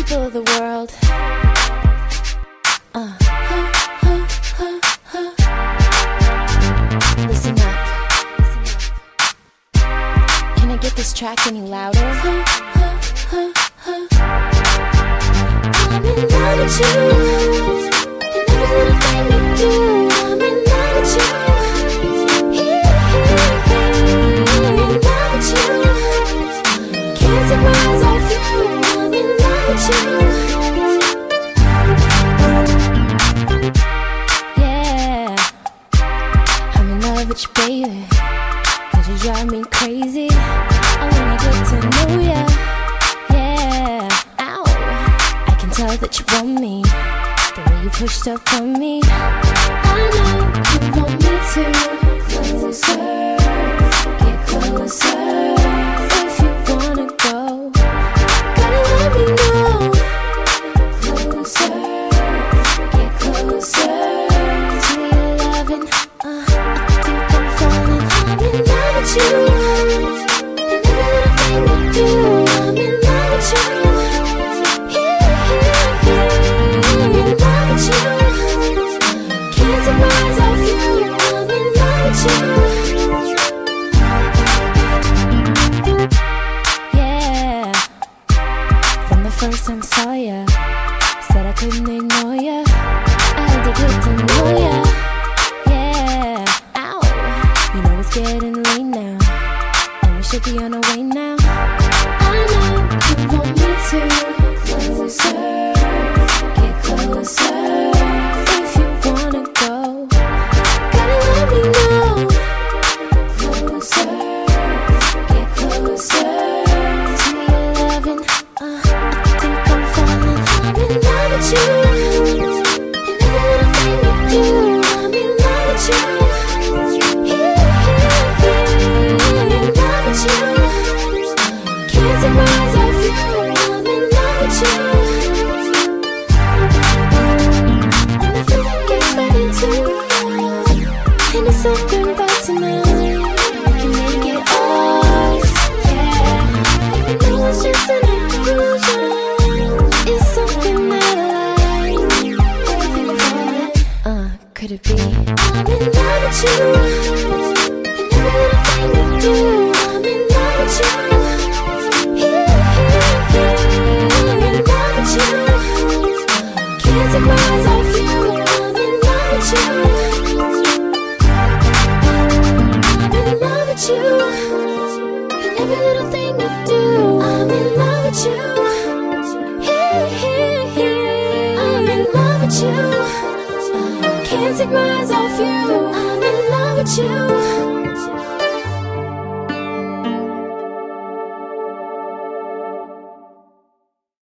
people of the world. Listen up. Can I get this track any louder? I'm in love with you, and every little thing you do. I'm in love with you. I'm in love with you. Can't take my eyes off you. I'm in love with you. Yeah, I'm in love with you, baby. 'Cause you drive me crazy. I wanna get to know ya. Yeah, ow. I can tell that you want me, the way you pushed up on me. I know you want me to. Closer, get closer. If you wanna go, gotta let me know. Closer, get closer to your loving. I think I'm falling. I'm in love with you, and every little thing you do. I'm in love with you. I'm in love with you. Can't take my eyes off you. I'm in love with you. Yeah, from the first time I saw ya, said I couldn't ignore ya. I had to get to know ya. Yeah, ow. You know it's getting late now, and we should be on our way now. I know you want me to. Closer, get closer. If you wanna go, gotta let me know. Closer, get closer to your loving. I think I'm falling. I'm in love with you, and every little thing you do. I'm in love with you. I'm in love with you. Can't take my eyes off you. I'm in love with you. And the feeling gets ready to. And it's something about tonight. We can make it ours. Yeah, even though it's just an illusion, it's something that I like. Everything about it. Could it be? I'm in love with you, and every little thing you do. I'm in love with you. I'm in love with you. Can't take my eyes off you. I'm in love with you. I'm in love with you, and every little thing you do. I'm in love with you. I'm in love with you. Can't take my eyes off you. I'm in love with you.